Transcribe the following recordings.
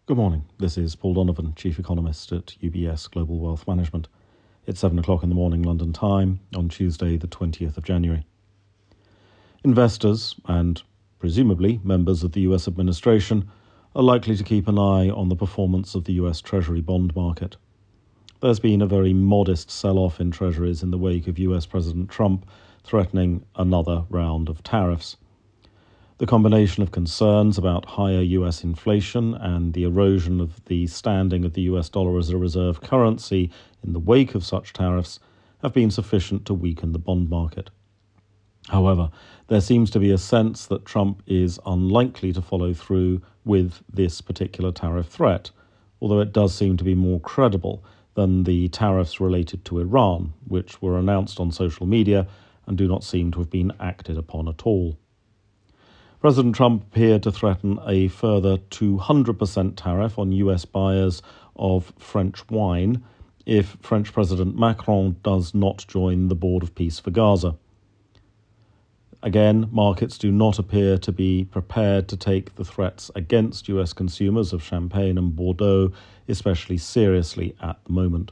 Good morning. This is Paul Donovan, Chief Economist at UBS Global Wealth Management. It's 7 o'clock in the morning London time on Tuesday, the 20th of January. Investors and presumably members of the US administration are likely to keep an eye on the performance of the US Treasury bond market. There's been a very modest sell-off in treasuries in the wake of US President Trump threatening another round of tariffs. The combination of concerns about higher US inflation and the erosion of the standing of the US dollar as a reserve currency in the wake of such tariffs have been sufficient to weaken the bond market. However, there seems to be a sense that Trump is unlikely to follow through with this particular tariff threat, although it does seem to be more credible than the tariffs related to Iran, which were announced on social media and do not seem to have been acted upon at all. President Trump appeared to threaten a further 200% tariff on US buyers of French wine if French President Macron does not join the Board of Peace for Gaza. Again, markets do not appear to be prepared to take the threats against US consumers of Champagne and Bordeaux especially seriously at the moment.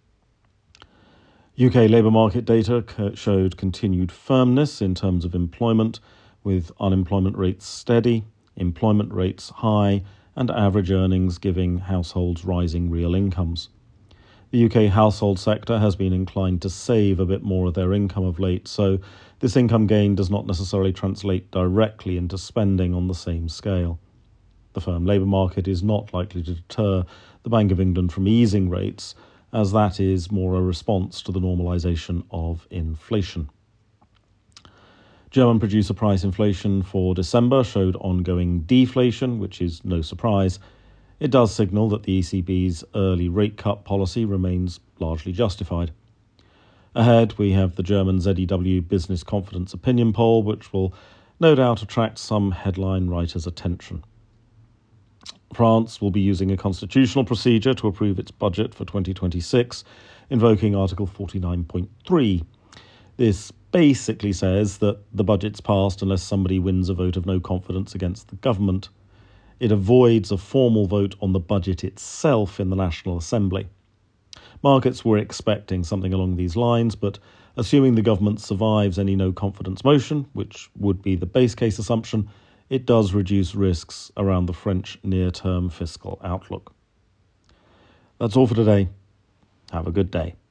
UK labour market data showed continued firmness in terms of employment, with unemployment rates steady, employment rates high, and average earnings giving households rising real incomes. The UK household sector has been inclined to save a bit more of their income of late, so this income gain does not necessarily translate directly into spending on the same scale. The firm labour market is not likely to deter the Bank of England from easing rates, as that is more a response to the normalisation of inflation. German producer price inflation for December showed ongoing deflation, which is no surprise. It does signal that the ECB's early rate cut policy remains largely justified. Ahead, we have the German ZEW Business Confidence Opinion Poll, which will no doubt attract some headline writers' attention. France will be using a constitutional procedure to approve its budget for 2026, invoking Article 49.3. This basically says that the budget's passed unless somebody wins a vote of no confidence against the government. It avoids a formal vote on the budget itself in the National Assembly. Markets were expecting something along these lines, but assuming the government survives any no confidence motion, which would be the base case assumption, it does reduce risks around the French near-term fiscal outlook. That's all for today. Have a good day.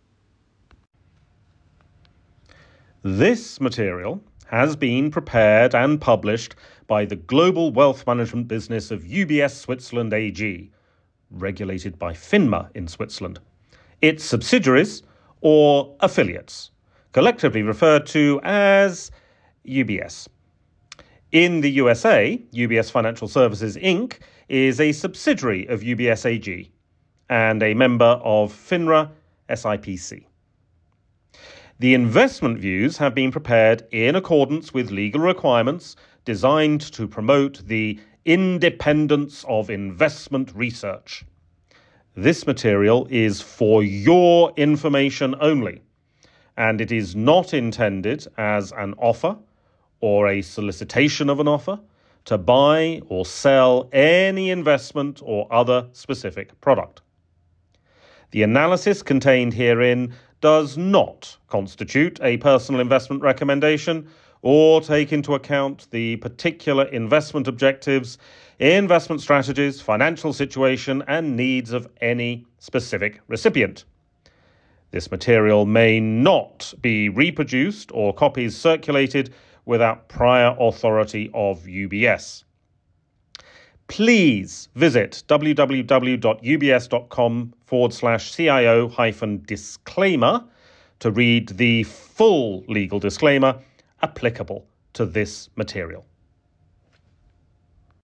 This material has been prepared and published by the global wealth management business of UBS Switzerland AG, regulated by FINMA in Switzerland. Its subsidiaries or affiliates, collectively referred to as UBS. In the USA, UBS Financial Services Inc. is a subsidiary of UBS AG and a member of FINRA SIPC. The investment views have been prepared in accordance with legal requirements designed to promote the independence of investment research. This material is for your information only, and it is not intended as an offer or a solicitation of an offer to buy or sell any investment or other specific product. The analysis contained herein does not constitute a personal investment recommendation or take into account the particular investment objectives, investment strategies, financial situation, and needs of any specific recipient. This material may not be reproduced or copies circulated without prior authority of UBS. Please visit www.ubs.com/CIO-disclaimer to read the full legal disclaimer applicable to this material.